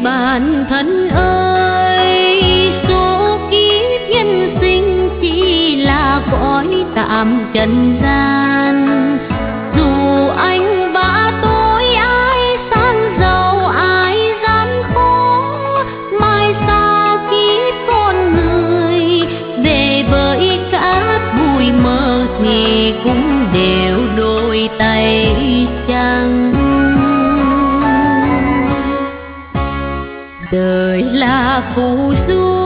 bạn thân ơi, số kiếp nhân sinh chỉ là cõi tạm trần gian. Dù anh bá tối ai san giàu ai gian khó, mai sau kiếp con người về với cát bụi mơ thì cũng đều đôi tay trắng. Đời là phù du